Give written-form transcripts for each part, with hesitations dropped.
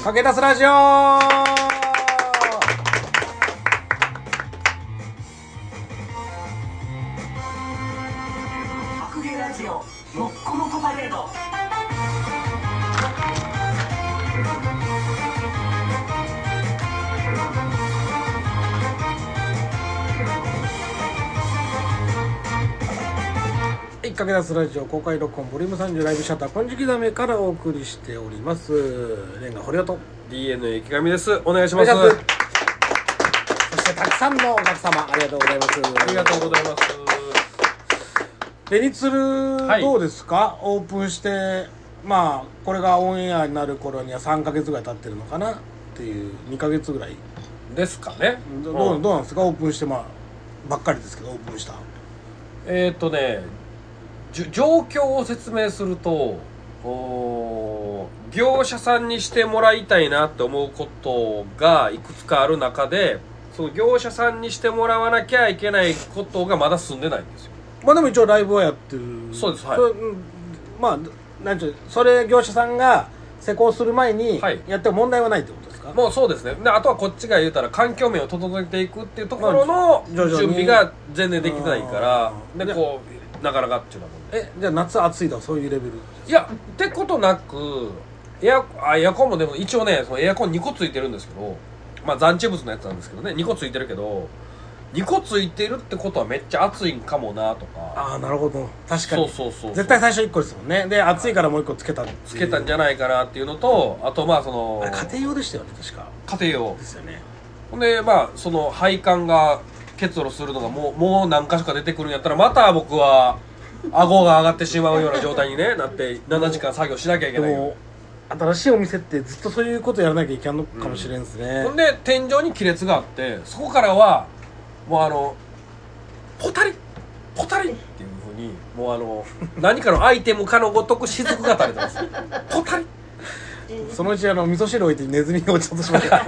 駆け出すラジオ。 白芸ラジオもっこもこパレード。 駆け出すラジオ公開録音ボリューム30ライブシャッター金色ダメからお送りしております。レンガ堀尾と DNA 池上です。お願いします。 そしてたくさんのお客様ありがとうございます。 ありがとうございます。 ベニツルどうですか、オープンしてまあこれがオンエアになる頃には3ヶ月ぐらい経ってるのかなっていう2ヶ月ぐらいですかね。 どうなんですか、オープンしてばっかりですけどオープンした状況を説明すると、業者さんにしてもらいたいなって思うことがいくつかある中で、その業者さんにしてもらわなきゃいけないことがまだ済んでないんですよ。 まあでも一応ライブはやってる。 そうです、はい。 まあなんていうそれ業者さんが施工する前にはいやっても問題はないってことですか。 もうそうですね。であとはこっちが言うたら環境面を整えていくっていうところの徐々に準備が全然できてないからででこうなかなかっていうのはじゃあ夏暑いとかそういうレベル。 いやってことなくエアコンもでも一応ねそのエアコン2個ついてるんですけど、まあ残地物のやつなんですけどね、2個ついてるけど2個ついてるってことはめっちゃ暑いんかもなとか。 ああなるほど、確かにそう絶対最初1個ですもんね。で暑いからもう1個つけたつけたんじゃないかなっていうのと、あとまあそのあれ家庭用でしたよね確か。 家庭用ですよね。 ほんでまあその配管が結露するのがもう何箇所か出てくるんやったらまた僕は顎が上がってしまうような状態に、ね、なって7時間作業しなきゃいけないよ。 でも新しいお店ってずっとそういうことやらなきゃいけないのかもしれんですね、 ほんで天井に亀裂があってそこからはもうポタリポタリっていう風にもう何かのアイテムかのごとく雫が垂れてますポタリ。 そのうち味噌汁置いてネズミが落ちたとしました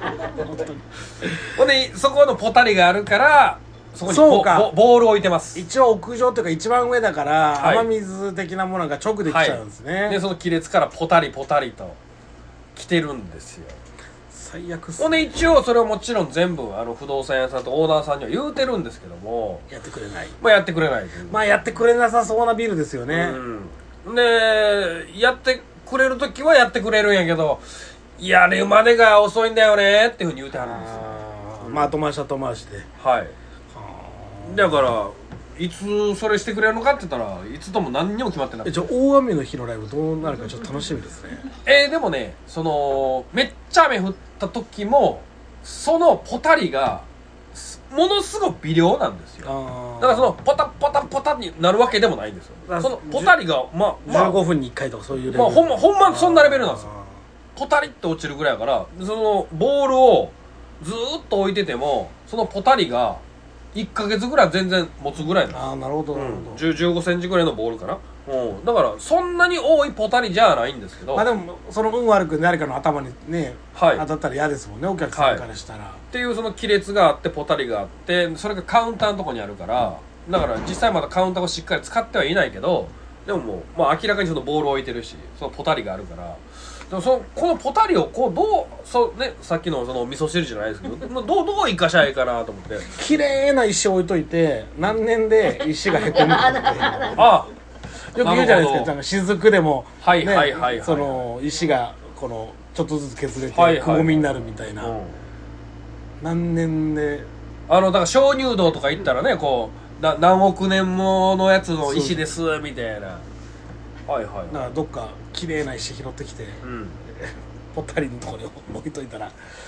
ほんでそこのポタリがあるからそこにそうかボールを置いてます。 一応屋上というか一番上だから、 はい雨水的なものが直できちゃうんですね、 はい、でその亀裂からポタリポタリと来てるんですよ。 最悪っすほんで一応それをもちろん全部不動産屋さんとオーナーさんには言うてるんですけども、 やってくれない。 まあやってくれないという。 まあやってくれなさそうなビルですよね、 でやってくれる時はやってくれるんやけどやるまでが遅いんだよねっていうふうに言うてはるんですよ。 まあ後回し後回しで。 はいだからいつそれしてくれるのかって言ったらいつとも何にも決まってなくて、 大雨の日のライブどうなるかちょっと楽しみですねでもねそのめっちゃ雨降った時もそのポタリがものすごく微量なんですよ。だからそのポタポタポタになるわけでもないんですよ。そのポタリが 15分に1回とかそういうレベル、 ほんまそんなレベルなんですよ。ポタリって落ちるぐらいだからそのボールをずーっと置いててもそのポタリが1ヶ月ぐらい全然持つぐらいなんです。 なるほどなるほど、 15センチぐらいのボールかな、だからそんなに多いポタリじゃないんですけど、 まあでもその運悪く誰かの頭にね、 はい、 当たったら嫌ですもんねお客さんからしたら、 っていうその亀裂があってポタリがあってそれがカウンターのとこにあるからだから実際まだカウンターをしっかり使ってはいないけどでももう、まあ、明らかにそのボールを置いてるしそのポタリがあるからでもこのポタリをこうどうね、さっきのその味噌汁じゃないですけどどう生かしゃいいかなと思って綺麗な石置いといて何年で石がへこむかってあよく言うじゃないですか、なんか雫でも、 はいはいはい、 その石がこのちょっとずつ削れてくぼみになるみたいな、何年でだから鍾乳洞とか行ったらねこう何億年ものやつの石ですみたいな、はいはい、 だからどっか綺麗な石拾ってきて、ポタリのところに置いといたら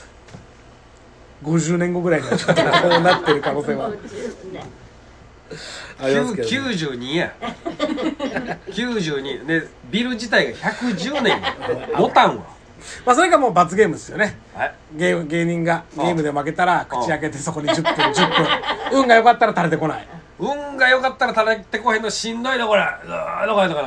50年後ぐらいにはちょっとこうなってる可能性はありますけど、ね、 92や92でビル自体が110年やボタンはまあそれがもう罰ゲームですよね。 芸人がゲームで負けたら口開けてそこに10分運が良かったら垂れてこない。 運が良かったら垂れてこへんのしんどいなこれ。どこや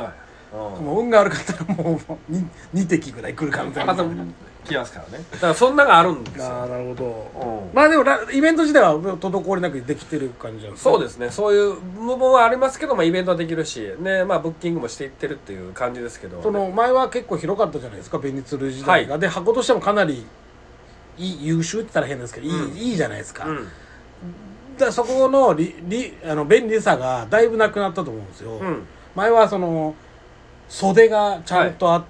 もう運が悪かったらもう 2滴ぐらい来る可能性がまた来ますからね。だからそんながあるんですよ。 なるほど、まあでもイベント自体は滞りなくできてる感じなんですか？ そうですね、そういう部分はありますけど、まあ、イベントはできるし、ね、まあ、ブッキングもしていってるっていう感じですけど、 その前は結構広かったじゃないですか、ベニツル時代が、で箱としてもかなり優秀って言ったら変ですけど、いいじゃないですか、だからそこの便利さがだいぶなくなったと思うんですよ、前はその袖がちゃんとあって、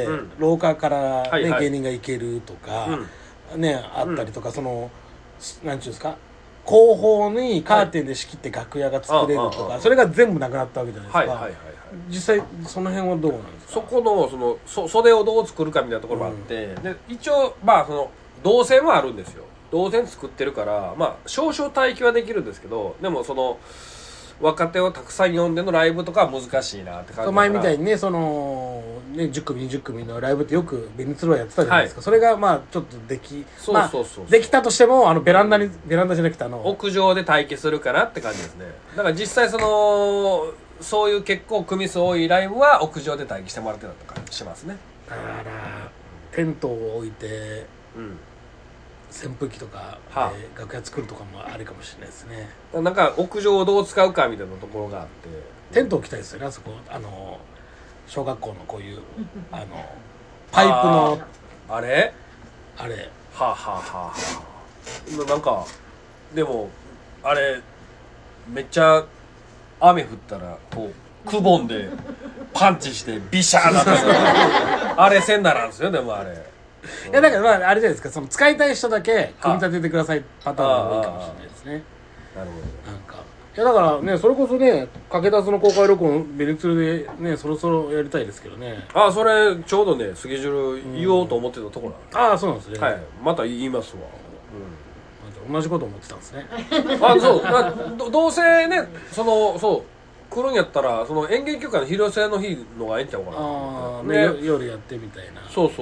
廊下から、ね芸人が行けるとか、ねあったりとか、そのなんていうんですか、後方にカーテンで仕切って楽屋が作れるとか、それが全部なくなったわけじゃないですか、実際その辺はどうなんですか？ そこの袖をどう作るかみたいなところもあって、で一応まあその動線はあるんですよ。動線作ってるから、まあ少々待機はできるんですけど、でもその若手をたくさん呼んでのライブとかは難しいなって感じ。 前みたいにね、そのね10組20組のライブってよくベニツルはやってたじゃないですか、それがまあちょっとできたとしても、ベランダじゃなくて屋上で待機するかなって感じですね。だから実際そういう結構組数多いライブは屋上で待機してもらってたとかしますね。 だからテントを置いて、扇風機とかで楽屋作るとかもありかもしれないですね。 なんか屋上をどう使うかみたいなところがあって、 テント置きたいですよね、あそこ小学校のこういうパイプのあれはあはあはあなんかでもあれめっちゃ雨降ったらこうくぼんでパンチしてビシャーなってあれせんならんですよ。でもあれいやだからまああれじゃないですか、その使いたい人だけ組み立ててくださいパターンが多いかもしれないですね。 なるほど。 なんかいやだからね、それこそね駆け出すの公開録音ベニツルでねそろそろやりたいですけどね。 それちょうどねスケジュール言おうと思ってたところなんで。 そうなんですね。 はい、また言いますわ。 同じこと思ってたんですね。 そうどうせねそう来るんやったらその演劇協会の広瀬の日のがええんちゃうかな。 夜やってみたいな。 そう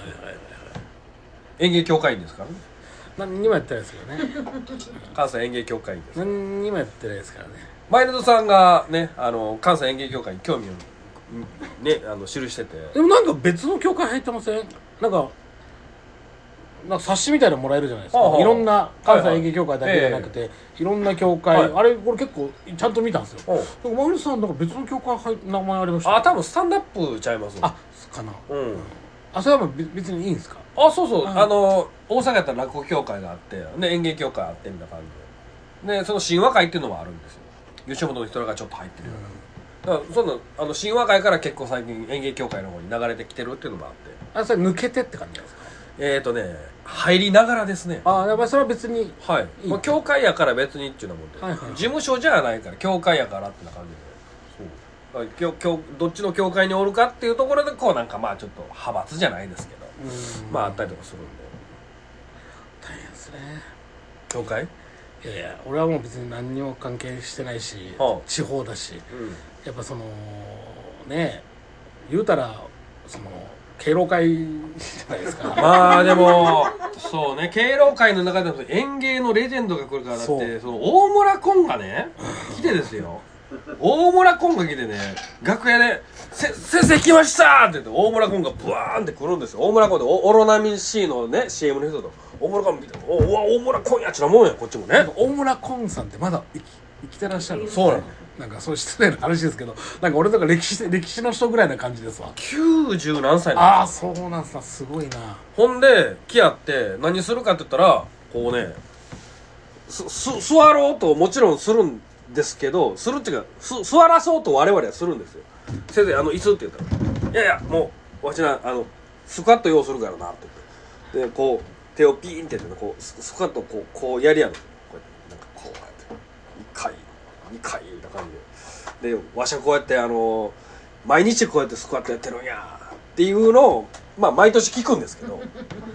演劇協会員ですからね。 何にもやってないですけどね。 関西演劇協会員です。 何にもやってないですからね。 マイルドさんがね関西演劇協会に興味をね記してて。 でもなんか別の協会入ってません？なんか冊子みたいなのもらえるじゃないですか。いろんな関西演劇協会だけじゃなくて、いろんな協会、あれこれ結構ちゃんと見たんですよ。マイルドさんなんか別の協会名前ありました？ 多分スタンダップちゃいます。 かな。それは別にいいんですか？ そう大阪やったら落語協会があってで演劇協会あってみたいな感じで、その神話会っていうのもあるんですよ。吉本の人らがちょっと入ってるような、だからその神話会から結構最近演劇協会の方に流れてきてるっていうのもあって。 それ抜けてって感じなんですか？ 入りながらですね。 やっぱりそれは別にもう協会やから別にっていうのもんで、事務所じゃないから協会やからってな感じで、どっちの協会におるかっていうところでこうなんかまあちょっと派閥じゃないですけど、まああったりとかするんで。 大変ですね。 協会？ いや俺はもう別に何にも関係してないし、地方だし、やっぱそのね言うたらその敬老会じゃないですか。 まあでもそうね、敬老会の中でも演芸のレジェンドが来るからだって、その大村コンがね来てですよ。大村コンが来てね、楽屋で「先生来ました!」って言って大村コンがブワーンって来るんですよ。大村コンでオロナミン C のね CM の人と大村コン見て「大村コンやっちなもんやこっちもね」。 大村コンさんってまだ生きてらっしゃる？ そうなの。 なんかそう失礼な話ですけど、なんか俺とか歴史の人ぐらいな感じですわ。 90何歳なんですよ。そうなんす。すごいな。 ほんで来やって何するかって言ったらこうね座ろうともちろんするんですけど、するっていうか座らそうと我々はするんですよ。先生椅子って言ったら「いやいやもうわしなスクワット用するからな」って言って、でこう手をピーンってやってこうスクワットこうやりやる。こうやってなんかこうやって1回2回みたいな感じで、わしはこうやって毎日こうやってスクワットやってるんやっていうのをまあ毎年聞くんですけど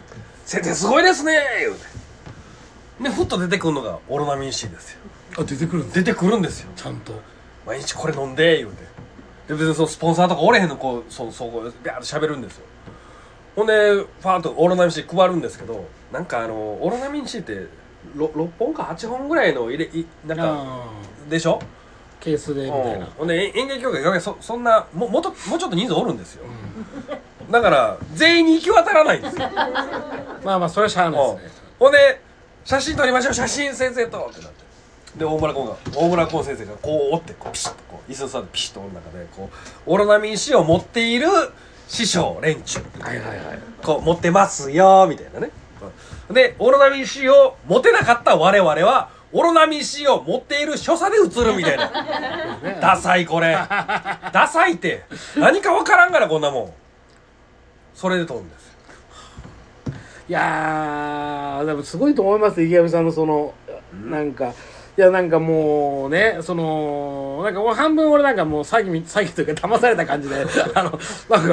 「先生すごいですね」言うてでふっと出てくるのがオロナミン C ですよ。 出てくるんですよ。 ちゃんと毎日これ飲んで言うて、で別にそのスポンサーとかおれへんのこうそうビャーッと喋るんですよ。ほんでファーッとオロナミン C 配るんですけど、なんかオロナミン C って6本か8本ぐらいのなんかでしょ。 ケースでみたいな。 ほんで演劇協会がそんなもうちょっと人数おるんですよ、だから全員に行き渡らないんですよまあまあそれはしゃあないですね。 ほんで写真撮りましょう写真先生とってなって、で大村崑先生がこう折ってこうピシッとこう椅子に座ってピシッと折る中でこうオロナミン C を持っている師匠連中、 はいはいはい、 こう持ってますよみたいなね。でオロナミン C を持てなかった我々はオロナミン C を持っている所作で映るみたいなダサいこれダサいって何か分からんからこんなもん。それで撮るんですよ。 いやーでもすごいと思います池上さんのその、なんかいやなんかもうねそのなんかもう半分俺なんかもう詐欺というか騙された感じでなんか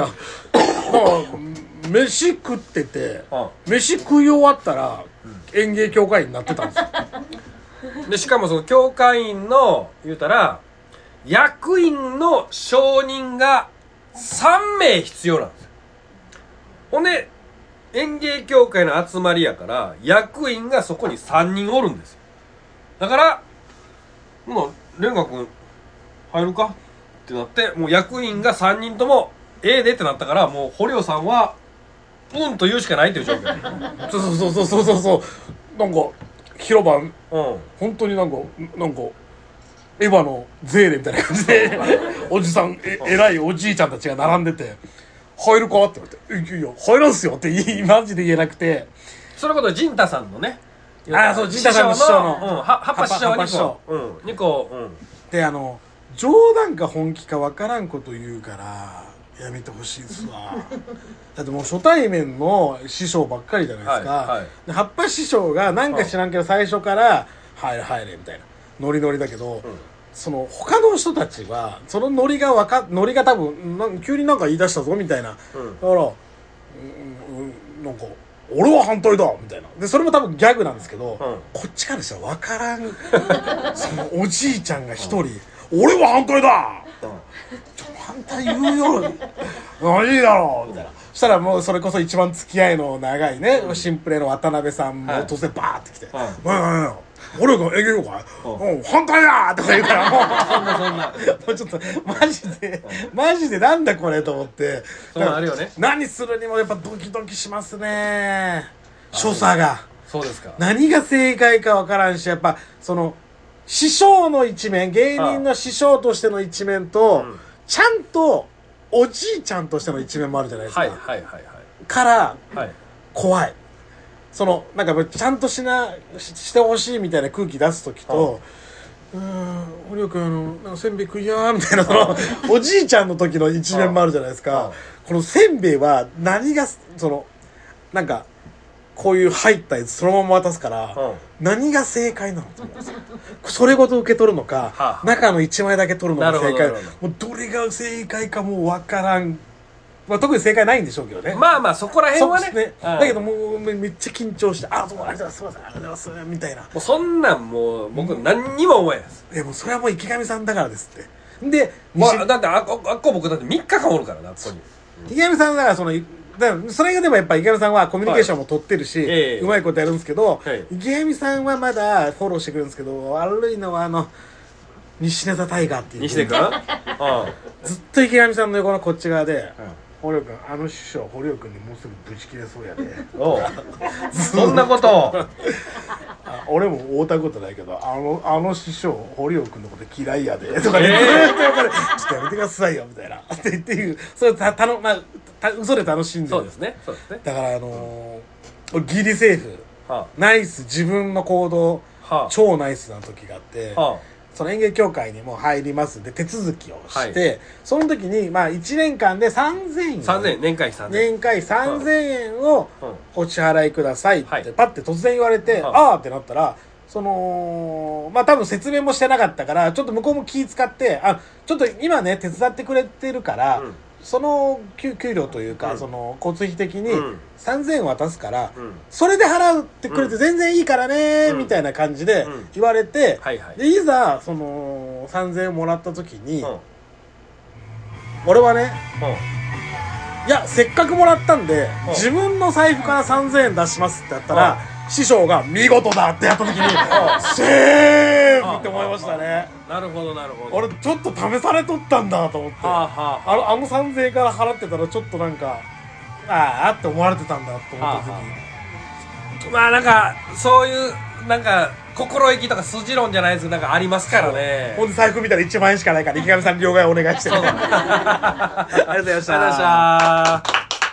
飯食ってて、飯食い終わったら演芸協会員になってたんですよ。 でしかもその協会員の言うたら役員の承認が3名必要なんですよ。ほんで演芸協会の集まりやから役員がそこに3人おるんですよ。だからもう蓮華君入るかってなって、もう役員が3人ともええでってなったから、もう堀尾さんはうんと言うしかないという状況。 そうなんか広場、本当になんかエヴァのゼーレみたいな感じでおじさん偉いおじいちゃんたちが並んでて入るかって言われて、いや入らんすよってマジで言えなくて、 それこそ陣太さんのね、 そう陣太さんの師匠の葉っぱ師匠2個、 で冗談か本気かわからんこと言うからやめてほしいですわだってもう初対面の師匠ばっかりじゃないですか、で葉っぱ師匠がなんか知らんけど最初から入れみたいなノリノリだけど、その他の人たちはそのノリが多分急になんか言い出したぞみたいな、だからなんか俺は反対だみたいなで、それも多分ギャグなんですけど、こっちからしたら分からんそのおじいちゃんが一人俺は反対だ、反対言うよいいだろうみたいな、そしたらもうそれこそ一番付き合いの長いね、シンプレの渡辺さんも突然バーって来て俺が演芸協会反対だとか言うからもうちょっとマジでなんだこれと思って、 そうあるよね、 何するにもやっぱドキドキしますね、所作が。 そうですか。 何が正解か分からんし、やっぱその師匠の一面、芸人の師匠としての一面と、ちゃんとおじいちゃんとしての一面もあるじゃないですか、から怖い。そのなんかちゃんとしてほしいみたいな空気出す時と、堀尾君なんかせんべい食いやみたいなそのおじいちゃんの時の一面もあるじゃないですか。このせんべいは何がそのなんかこういう入ったやつそのまま渡すから、何が正解なのと思うんですよ。それごと受け取るのか、中の1枚だけ取るのが正解、もうどれが正解かもう分からん。まあ、特に正解ないんでしょうけどね。 まあそこら辺はね。 だけどもうめっちゃ緊張して、ありがとうございます、ありがとうございますみたいな。もうそんなんもう僕何にも思えないです。 もうそれはもう池上さんだからですって。で、 だってあっこ僕だって3日間おるからな、ここに。 池上さんだからそれがでもやっぱ池上さんはコミュニケーションも取ってるし、うまいことやるんですけど、池上さんはまだフォローしてくれるんですけど、悪いのは西根田タイガーっていう西根君ずっと池上さんの横のこっち側で、堀尾君師匠堀尾君にもうすぐブチ切れそうやでそんなこと俺も会うたことないけど師匠堀尾君のこと嫌いやでとかね、ちょっとやめてくださいよみたいなっていうそれ嘘で楽しんでる。 そうですねだからギリセーフ、ナイス自分の行動、超ナイスな時があって、その演芸協会にも入りますで手続きをして、その時に1年間で3000円年会 3000円をお支払いくださいってパッて突然言われて、あーってなったら、その多分説明もしてなかったからちょっと向こうも気使って、ちょっと今ね手伝ってくれてるから、その給料というか、その交通費的に3000円渡すから、それで払ってくれて全然いいからねみたいな感じで言われて、でいざその3000円もらった時に、俺はね、いやせっかくもらったんで、自分の財布から3000円出しますってやったら、 師匠が見事だってやった時にセーフって思いましたね。 なるほどなるほど。 俺ちょっと試されとったんだと思って、あの3000円から払ってたらちょっとなんかああって思われてたんだと思った時に、 まあなんかそういうなんか心意気とか筋論じゃないですけどなんかありますからね。 ほんで財布見たら1万円しかないから池上さんに両替お願いしてありがとうございました。 ありがとうございました。